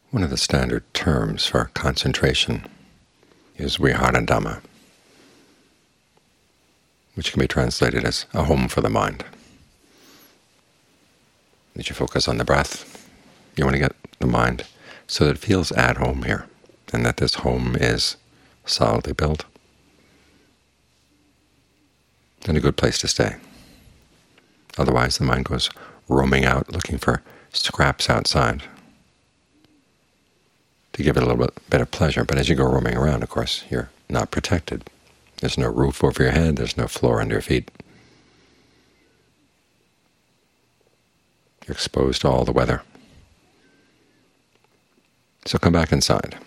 One of the standard terms for concentration is Vihara Dhamma, which can be translated as a home for the mind. That you focus on the breath. You want to get the mind so that it feels at home here, and that this home is solidly built and a good place to stay. Otherwise the mind goes roaming out looking for scraps outside to give it a little bit of pleasure. But as you go roaming around, of course, you're not protected. There's no roof over your head. There's no floor under your feet. You're exposed to all the weather. So come back inside.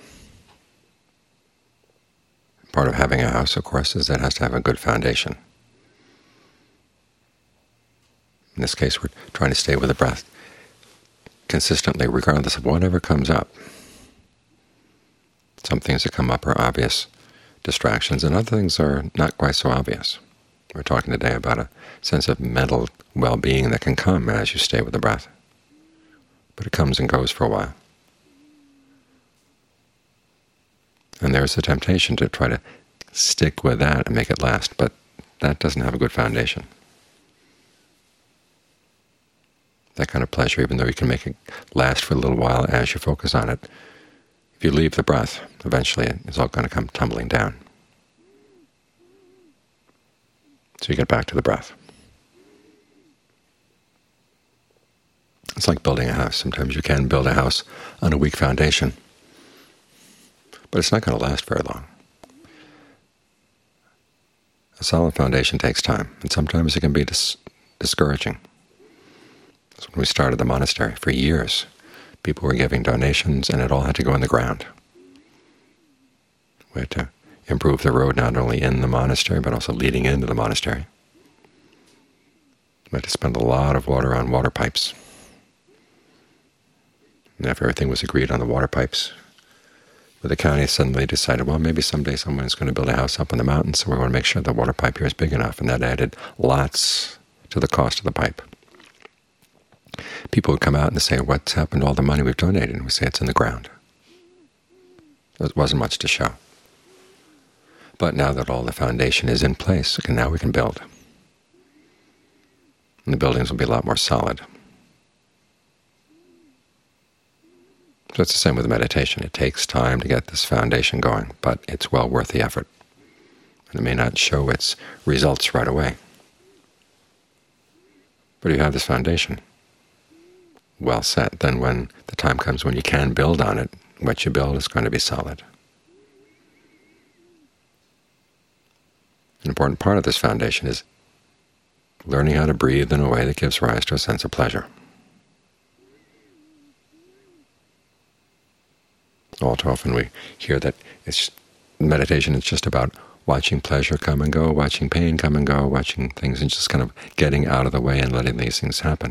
Part of having a house, of course, is that it has to have a good foundation. In this case, we're trying to stay with the breath consistently, regardless of whatever comes up. Some things that come up are obvious distractions, and other things are not quite so obvious. We're talking today about a sense of mental well-being that can come as you stay with the breath. But it comes and goes for a while. And there's the temptation to try to stick with that and make it last, but that doesn't have a good foundation. That kind of pleasure, even though you can make it last for a little while as you focus on it, if you leave the breath, eventually it's all going to come tumbling down. So you get back to the breath. It's like building a house. Sometimes you can build a house on a weak foundation, but it's not going to last very long. A solid foundation takes time, and sometimes it can be discouraging. So when we started the monastery, for years, people were giving donations, and it all had to go in the ground. We had to improve the road not only in the monastery, but also leading into the monastery. We had to spend a lot of water on water pipes. And after everything was agreed on the water pipes, the county suddenly decided, well, maybe someday someone's going to build a house up in the mountains, so we want to make sure the water pipe here is big enough, and that added lots to the cost of the pipe. People would come out and say, what's happened to all the money we've donated? And we say, it's in the ground. There wasn't much to show. But now that all the foundation is in place, now we can build. And the buildings will be a lot more solid. So it's the same with meditation. It takes time to get this foundation going, but it's well worth the effort. And it may not show its results right away. But if you have this foundation well set, then when the time comes when you can build on it, what you build is going to be solid. An important part of this foundation is learning how to breathe in a way that gives rise to a sense of pleasure. All too often we hear that meditation is just about watching pleasure come and go, watching pain come and go, watching things and just kind of getting out of the way and letting these things happen.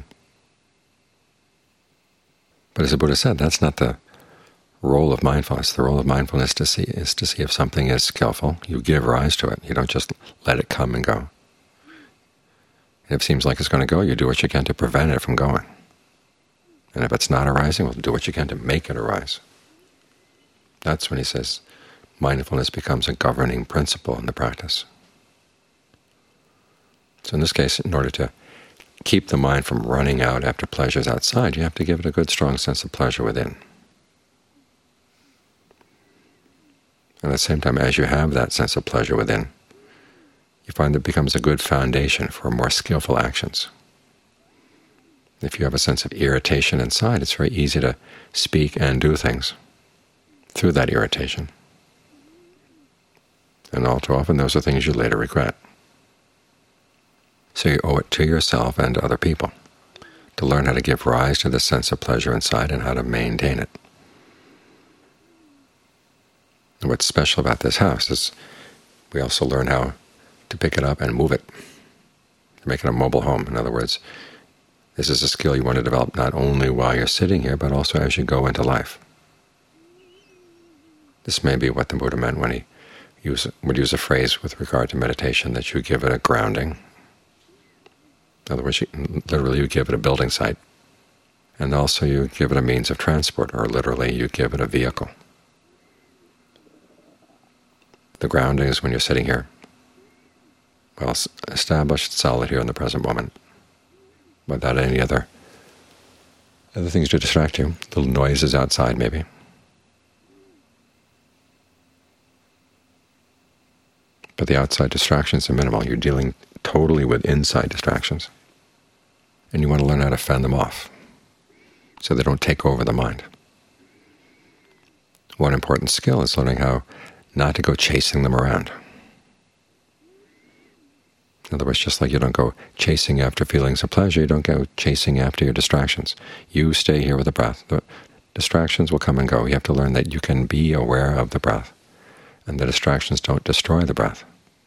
But as the Buddha said, that's not the role of mindfulness. The role of mindfulness is to see if something is skillful. You give rise to it. You don't just let it come and go. And if it seems like it's going to go, you do what you can to prevent it from going. And if it's not arising, well, do what you can to make it arise. That's when he says mindfulness becomes a governing principle in the practice. So in this case, in order to keep the mind from running out after pleasures outside, you have to give it a good, strong sense of pleasure within. And at the same time, as you have that sense of pleasure within, you find that it becomes a good foundation for more skillful actions. If you have a sense of irritation inside, it's very easy to speak and do things through that irritation. And all too often, those are things you later regret. So you owe it to yourself and to other people to learn how to give rise to the sense of pleasure inside and how to maintain it. And what's special about this house is we also learn how to pick it up and move it, to make it a mobile home. In other words, this is a skill you want to develop not only while you're sitting here, but also as you go into life. This may be what the Buddha meant when he would use a phrase with regard to meditation, that you give it a grounding. In other words, literally you give it a building site, And also you give it a means of transport, or literally you give it a vehicle. The grounding is when you're sitting here, well established, solid here in the present moment, without any other things to distract you. Little noises outside maybe. But the outside distractions are minimal. You're dealing totally with inside distractions. And you want to learn how to fend them off so they don't take over the mind. One important skill is learning how not to go chasing them around. In other words, just like you don't go chasing after feelings of pleasure, you don't go chasing after your distractions. You stay here with the breath. The distractions will come and go. You have to learn that you can be aware of the breath, and the distractions don't destroy the breath.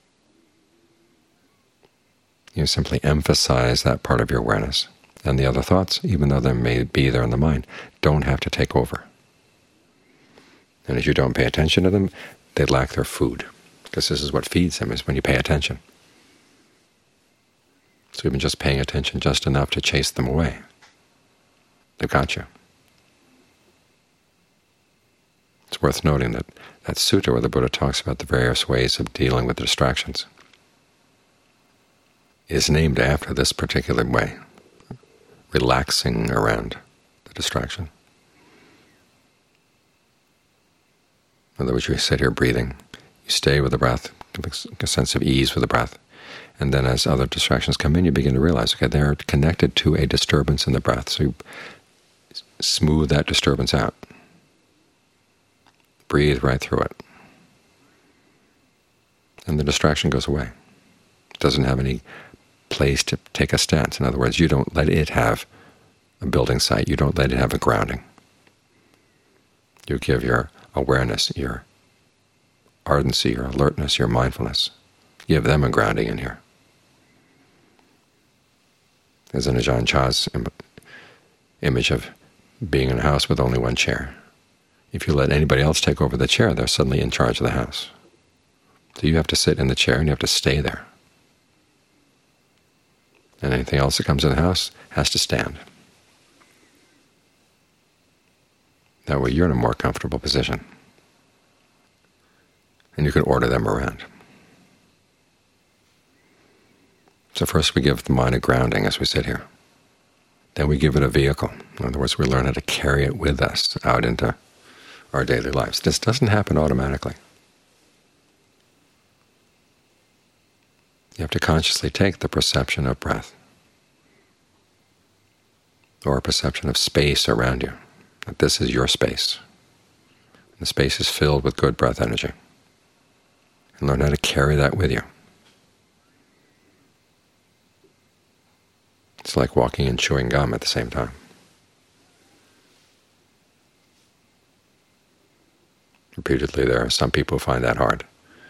You simply emphasize that part of your awareness, and the other thoughts, even though they may be there in the mind, don't have to take over. And as you don't pay attention to them, they lack their food, because this is what feeds them, is when you pay attention. So even just paying attention just enough to chase them away, they've got you. It's worth noting that that sutta where the Buddha talks about the various ways of dealing with distractions is named after this particular way, relaxing around the distraction. In other words, you sit here breathing, you stay with the breath, a sense of ease with the breath, and then as other distractions come in, you begin to realize, okay, they're connected to a disturbance in the breath, so you smooth that disturbance out. Breathe right through it. And the distraction goes away. It doesn't have any place to take a stance. In other words, you don't let it have a building site. You don't let it have a grounding. You give your awareness, your ardency, your alertness, your mindfulness, give them a grounding in here. There's an Ajahn Chah's image of being in a house with only one chair. If you let anybody else take over the chair, they're suddenly in charge of the house. So you have to sit in the chair and you have to stay there. And anything else that comes in the house has to stand. That way you're in a more comfortable position. And you can order them around. So first we give the mind a grounding as we sit here. Then we give it a vehicle. In other words, we learn how to carry it with us out into our daily lives. This doesn't happen automatically. You have to consciously take the perception of breath, or a perception of space around you, that this is your space. The space is filled with good breath energy. And learn how to carry that with you. It's like walking and chewing gum at the same time. Repeatedly, there are some people who find that hard.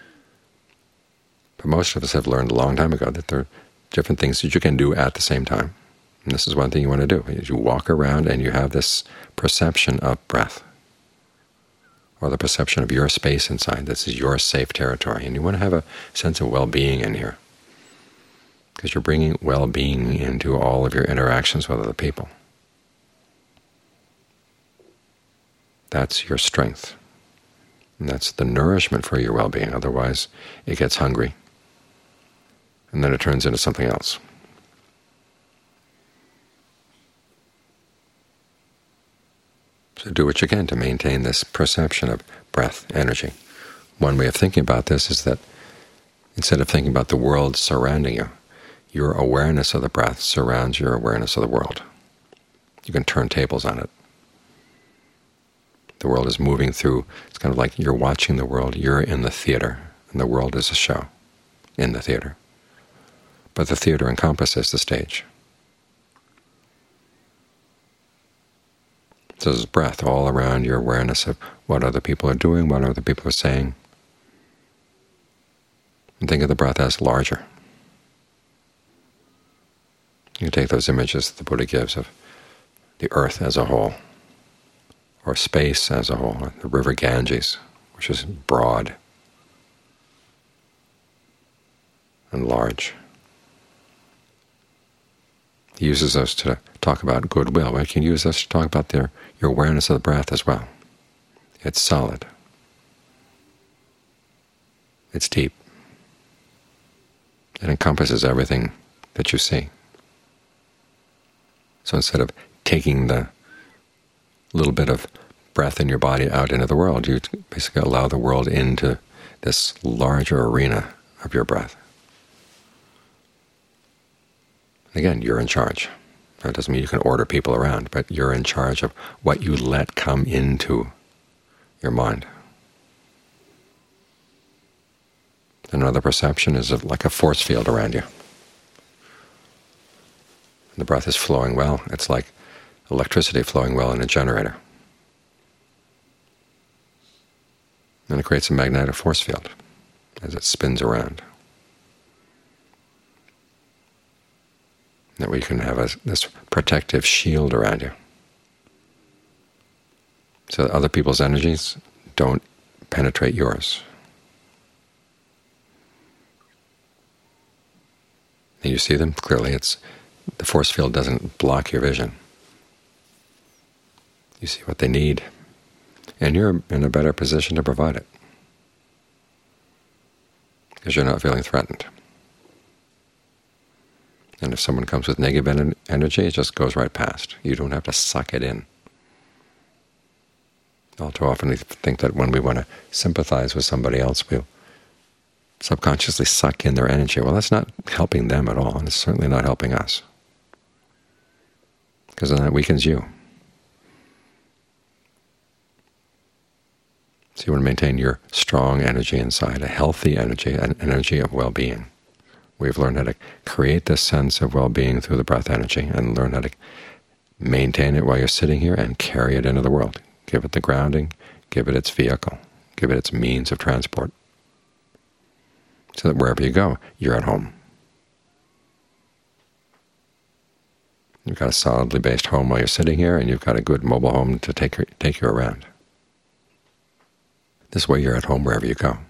But most of us have learned a long time ago that there are different things that you can do at the same time. And this is one thing you want to do, is you walk around and you have this perception of breath, or the perception of your space inside. This is your safe territory, and you want to have a sense of well-being in here, because you're bringing well-being into all of your interactions with other people. That's your strength, and that's the nourishment for your well-being. Otherwise, it gets hungry, and then it turns into something else. So do what you can to maintain this perception of breath energy. One way of thinking about this is that instead of thinking about the world surrounding you, your awareness of the breath surrounds your awareness of the world. You can turn tables on it. The world is moving through. It's kind of like you're watching the world. You're in the theater, and the world is a show in the theater. But the theater encompasses the stage. So there's breath all around your awareness of what other people are doing, what other people are saying. And think of the breath as larger. You can take those images that the Buddha gives of the earth as a whole, or space as a whole, the river Ganges, which is broad and large. He uses us to talk about goodwill. He can use us to talk about your awareness of the breath as well. It's solid. It's deep. It encompasses everything that you see. So instead of taking the little bit of breath in your body out into the world, you basically allow the world into this larger arena of your breath. Again, you're in charge. That doesn't mean you can order people around, but you're in charge of what you let come into your mind. Another perception is like a force field around you. The breath is flowing well. It's like electricity flowing well in a generator. And it creates a magnetic force field as it spins around. That way you can have this protective shield around you, so that other people's energies don't penetrate yours. And you see them clearly. The force field doesn't block your vision. You see what they need, and you're in a better position to provide it, because you're not feeling threatened. And if someone comes with negative energy, it just goes right past. You don't have to suck it in. All too often we think that when we want to sympathize with somebody else, we'll subconsciously suck in their energy. Well, that's not helping them at all, and it's certainly not helping us, because then that weakens you. So you want to maintain your strong energy inside, a healthy energy, an energy of well-being. We've learned how to create this sense of well-being through the breath energy, and learn how to maintain it while you're sitting here and carry it into the world. Give it the grounding, give it its vehicle, give it its means of transport, so that wherever you go, you're at home. You've got a solidly based home while you're sitting here, and you've got a good mobile home to take you around. This way you're at home wherever you go.